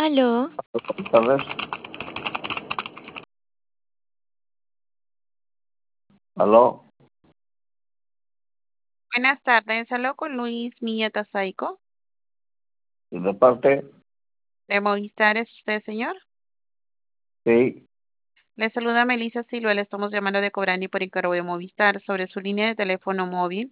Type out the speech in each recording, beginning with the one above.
Aló, Buenas tardes. Aló, Buenas tardes, hablo con Luis Milleta Saico. ¿y de parte? ¿De Movistar es usted, señor? Sí, Le saluda Melissa Silva, le estamos llamando de Cobrani por encargo de Movistar sobre su línea de teléfono móvil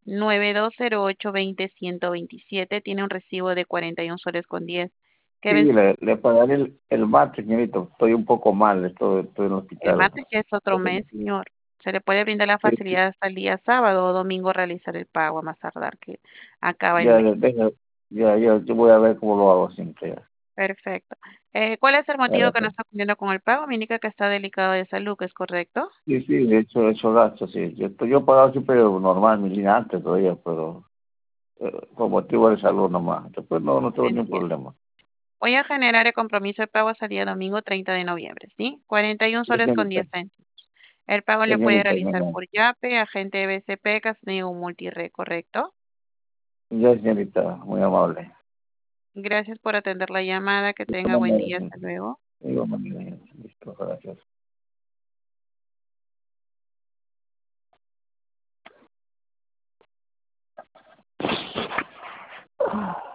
9208-20127. Tiene un recibo de 41 soles con 10. ¿Qué sí, ves? le pagaré el martes, señorito. Estoy un poco mal, estoy en el El hospital. martes ya es otro mes, señor. Se le puede brindar la Sí, facilidad hasta el día sábado o domingo realizar el pago a más tardar que acaba el ya, mes. yo voy a ver cómo lo hago siempre. Perfecto. ¿Cuál es el motivo que no Gracias. está cumpliendo con el pago? Me indica que está delicado de salud, ¿es correcto? Sí, sí, de hecho, eso gasto, sí. Yo he pagado siempre normal, mi línea antes todavía, pero por motivo de salud nomás. Después no tengo ningún Entiendo. problema. Voy a generar el compromiso de pago hasta el día domingo 30 de noviembre, ¿sí? 41 Sí, soles con señorita, 10 céntimos. El pago le puede señorita, realizar no. por Yape, agente BCP, Casneo Multired, ¿correcto? Ya, señorita, muy amable. Gracias por atender la llamada. Que tenga buen día. Igualmente, Hasta luego. igualmente, listo, gracias.